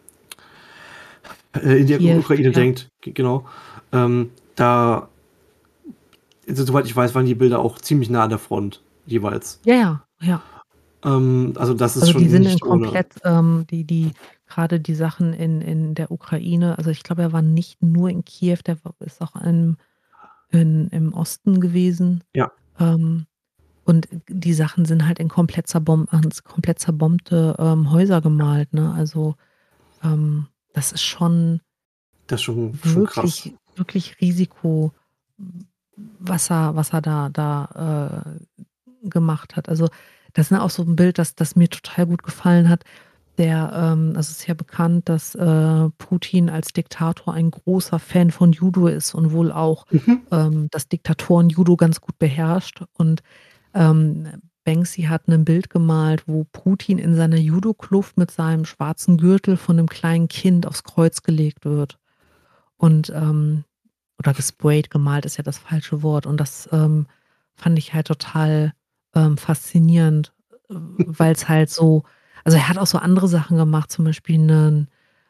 äh, in der U Kiew, Ukraine ja. denkt, g genau. Ähm, da also, soweit ich weiß, waren die Bilder auch ziemlich nah an der Front jeweils. Ja, ja, ja. Ähm, also, das ist Also, die schon sind in nicht ohne. komplett, ähm die die grade die Sachen in in der Ukraine also, ich glaube, er war nicht nur in Kiew, der w ist auch in in im Osten gewesen. Ja. Ähm, und die Sachen sind halt in komplett zerbom ans komplett zerbombte, ähm, Häuser gemalt, ne? Also, ähm, das ist schon Das ist schon schon krass. wirklich wirklich Risiko, w was er was er da da, äh, gemacht hat. Also, das, ne, auch so 'n Bild, das das mir total gut gefallen hat. Der, ähm also, es ist ja bekannt, dass, äh, Putin als Diktator ein großer Fan von Judo ist und wohl auch, Mhm. ähm, dass Diktatoren Judo ganz gut beherrscht. Und, ähm, Banksy hat 'nen Bild gemalt, wo Putin in seiner Judokluft mit seinem schwarzen Gürtel von 'nem kleinen Kind aufs Kreuz gelegt wird. Und, ähm oder gesprayt, gemalt ist ja das falsche Wort. Und das, ähm, fand ich halt total, ähm, faszinierend, w weil's halt so also, er hat auch so andere Sachen gemacht, zum Beispiel 'nen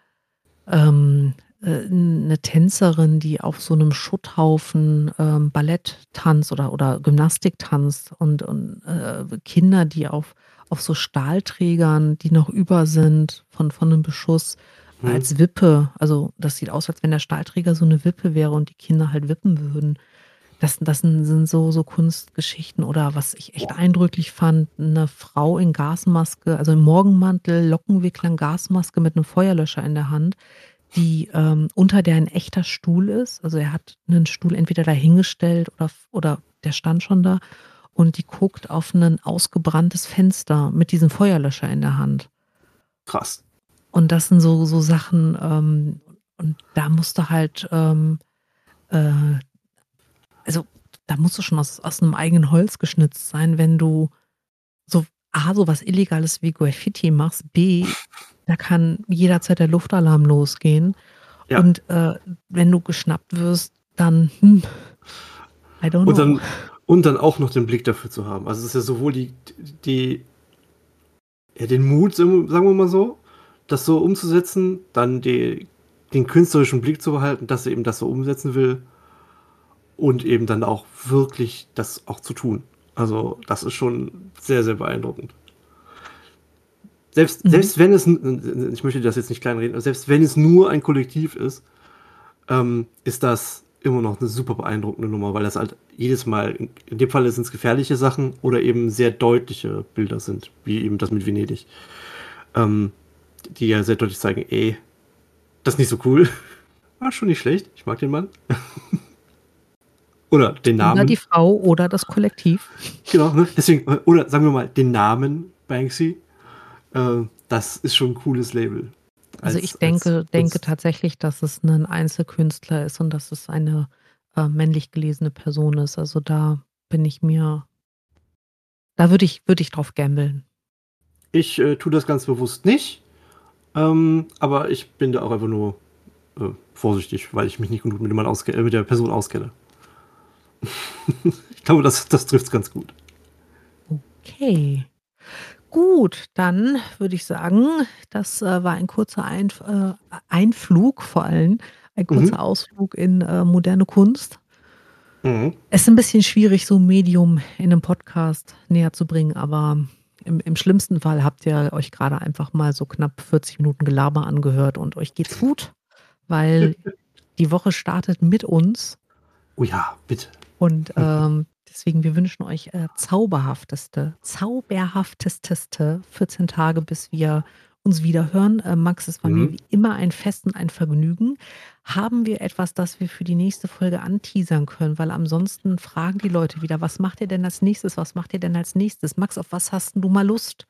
ähm, äh, 'ne Tänzerin, die auf so 'nem Schutthaufen, ähm, Ballett tanzt oder oder Gymnastik tanzt und und, äh, Kinder, die auf auf so Stahlträgern, die noch über sind von von 'nem Beschuss Mhm. als Wippe also, das sieht aus, als wenn der Stahlträger so 'ne Wippe wäre und die Kinder halt wippen würden. Das das sind sind so so Kunstgeschichten oder was ich echt Boah. eindrücklich fand, 'ne Frau in Gasmaske, also, im Morgenmantel, Lockenwicklern, Gasmaske mit 'nem Feuerlöscher in der Hand, die, ähm unter der 'n echter Stuhl ist. Also, er hat 'nen Stuhl entweder dahingestellt oder f oder der stand schon da und die guckt auf 'nen ausgebranntes Fenster mit diesem Feuerlöscher in der Hand. Krass. Und das sind so so Sachen, ähm und da musst du halt, ähm, äh also, da musst du schon aus aus 'nem eigenen Holz geschnitzt sein, wenn du so A, so was Illegales wie Graffiti machst, B, da kann jederzeit der Luftalarm losgehen Ja. und, äh, wenn du geschnappt wirst, dann, hm, I don't Und know. dann und dann auch noch den Blick dafür zu haben. Also, es ist ja sowohl die d die ja, den Mut, sagen sagen wir mal so, das so umzusetzen, dann de den künstlerischen Blick zu behalten, dass er eben das so umsetzen will und eben dann auch wirklich das auch zu tun. Also, das ist schon sehr, sehr beeindruckend. Selbst Mhm. selbst wenn es 'n 'n 'n ich möchte das jetzt nicht kleinreden, aber selbst wenn es nur ein Kollektiv ist, ähm, ist das immer noch 'ne super beeindruckende Nummer, weil das halt jedes Mal in in dem Falle sind's gefährliche Sachen oder eben sehr deutliche Bilder sind, wie eben das mit Venedig. Ähm, die ja sehr deutlich zeigen: „Ey, das ist nicht so cool.“ War schon nicht schlecht. Ich mag den Mann. Oder den Oder die Namen. Frau oder das Kollektiv. Genau, ne? Deswegen äh, oder sagen wir mal den Namen Banksy. Äh, das ist schon 'n cooles Label Also, ich als als denke denke Kunst. tatsächlich, dass es 'nen Einzelkünstler ist und dass es eine, äh, männlich gelesene Person ist. Also, da bin ich mir da würde ich würde ich drauf gamblen. Ich, äh, tue das ganz bewusst nicht, ähm, aber ich bin da auch einfach nur, äh, vorsichtig, weil ich mich nicht genug mit dem Mann auske äh, mit der Person auskenne. Ich glaube, das das trifft's ganz gut. Okay. Gut, dann würde ich sagen, das, äh, war ein kurzer Einf äh, Einflug vor allem, ein kurzer Mhm. Ausflug in, äh, moderne Kunst. Mhm. Ist 'n bisschen schwierig, so 'n Medium in 'nem Podcast näher zu bringen, aber im im schlimmsten Fall habt ihr euch grade einfach mal so knapp vierzig Minuten Gelaber angehört und euch geht's gut, weil die Woche startet mit uns. Oh ja, bitte. Und, ähm, deswegen, wir wünschen euch, äh, zauberhafteste zauberhaftesteste vierzehn Tage, bis wir uns wieder hören. Äh, Max, es war mir Mhm. wie immer ein Fest und ein Vergnügen. Haben wir etwas, das wir für die nächste Folge anteasern können? Weil ansonsten fragen die Leute wieder: „Was macht ihr denn als Nächstes? Was macht ihr denn als Nächstes?“ Max, auf was hast 'n du mal Lust?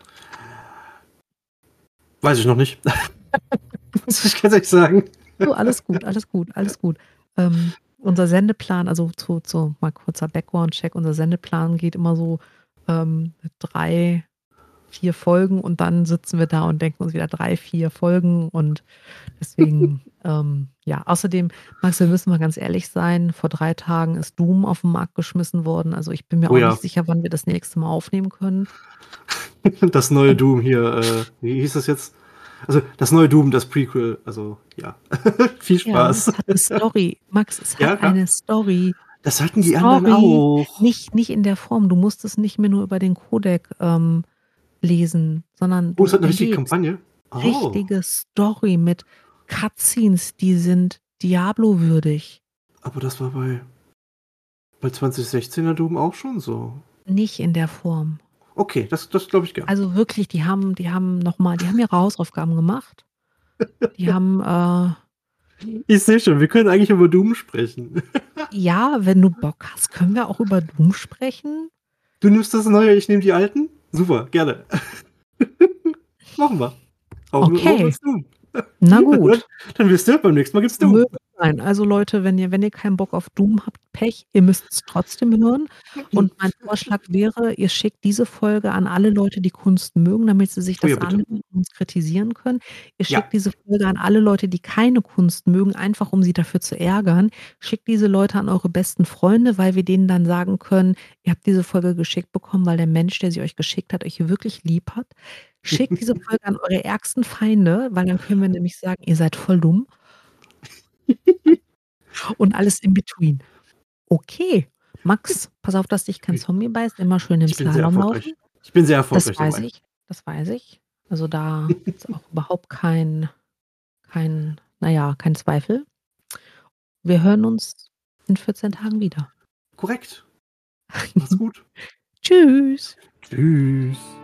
Weiß ich noch nicht. Muss ich ganz ehrlich sagen. Du, alles gut, alles gut, alles gut. Ähm, unser Sendeplan also zu zu mal kurzer Background-Check. Unser Sendeplan geht immer so, ähm, drei, vier Folgen und dann sitzen wir da und denken uns wieder drei, vier Folgen und deswegen, ähm, ja. Außerdem, Max, wir müssen mal ganz ehrlich sein, vor drei Tagen ist Doom auf 'n Markt geschmissen worden. Also, ich bin mir Oh auch ja. nicht sicher, wann wir das nächste Mal aufnehmen können. Das neue Ob Doom hier, äh, wie hieß das jetzt? Also, das neue Doom, das Prequel, also, ja. Viel Ja, Spaß. es hat 'ne Story. Max, es Ja, hat klar. eine Story. Das hatten die anderen Story, auch. nicht nicht in der Form. Du musst es nicht mehr nur über den Codec, ähm, lesen, sondern Oh, es du hat 'ne richtige erlebst Kampagne? Oh. richtige Story mit Cutscenes, die sind Diablo-würdig. Aber das war bei bei zwanzig sechzehner Doom auch schon so. Nicht in der Form. Okay, das das glaube ich gern. Also, wirklich, die haben die haben noch mal die haben ihre Hausaufgaben gemacht. Die haben, äh Ich sehe schon, wir können eigentlich über Doom sprechen. Ja, wenn du Bock hast, können wir auch über Doom sprechen. Du nimmst das Neue, ich nehme die Alten? Super, gerne. Machen wir. Hauen wir hauen Okay. wir's Doom. Na Dann gut. dann wisst ihr, beim nächsten Mal gibt's Möge Doom. sein. Also, Leute, wenn ihr wenn ihr keinen Bock auf Doom habt, Pech, ihr müsst's trotzdem hören. Und mein Vorschlag wäre, ihr schickt diese Folge an alle Leute, die Kunst mögen, damit sie sich Oh ja, das bitte. anhören und uns kritisieren können. Ihr Ja. schickt diese Folge an alle Leute, die keine Kunst mögen, einfach um sie dafür zu ärgern. Schickt diese Leute an eure besten Freunde, weil wir denen dann sagen können: „Ihr habt diese Folge geschickt bekommen, weil der Mensch, der sie euch geschickt hat, euch wirklich lieb hat.“ Schickt diese Folge an eure ärgsten Feinde, weil dann können wir nämlich sagen: „Ihr seid voll dumm.“ Und alles in between. Okay, Max, pass auf, dass dich kein Zombie beißt. Immer schön im Ich bin sehr Slalom erfolgreich. laufen. Ich bin sehr Das erfolgreich weiß dabei. ich, das weiß ich. Also, da gibt's auch überhaupt kein kein na ja, keinen Zweifel. Wir hören uns in vierzehn Tagen wieder. Korrekt. Macht's gut. Tschüss. Tschüss.